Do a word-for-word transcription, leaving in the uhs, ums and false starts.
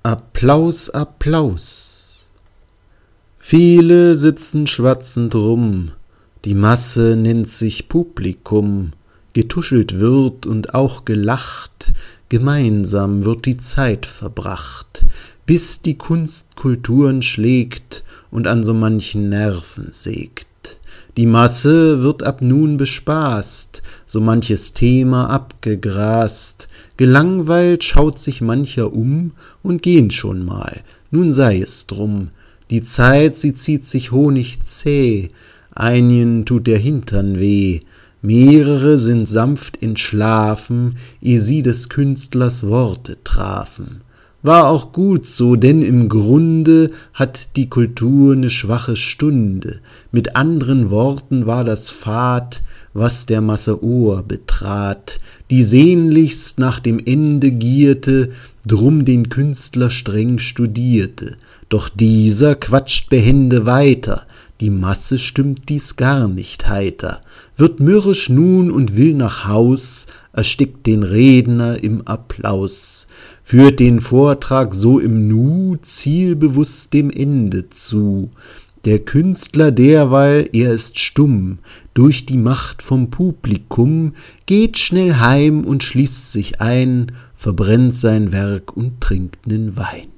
Applaus, Applaus. Viele sitzen schwatzend rum, die Masse nennt sich Publikum, getuschelt wird und auch gelacht, gemeinsam wird die Zeit verbracht, bis die Kunst Kulturen schlägt und an so manchen Nerven sägt. Die Masse wird ab nun bespaßt, so manches Thema abgegrast, gelangweilt schaut sich mancher um und gehen schon mal, nun sei es drum. Die Zeit, sie zieht sich honigzäh, einigen tut der Hintern weh, mehrere sind sanft entschlafen, ehe sie des Künstlers Worte trafen. War auch gut so, denn im Grunde hat die Kultur ne schwache Stunde. Mit anderen Worten war das fad, was der Masse Ohr betrat, die sehnlichst nach dem Ende gierte, drum den Künstler streng studierte. Doch dieser quatscht behende weiter, die Masse stimmt dies gar nicht heiter, wird mürrisch nun und will nach Haus, erstickt den Redner im Applaus, führt den Vortrag so im Nu zielbewusst dem Ende zu. Der Künstler derweil, er ist stumm, durch die Macht vom Publikum, geht schnell heim und schließt sich ein, verbrennt sein Werk und trinkt nen Wein.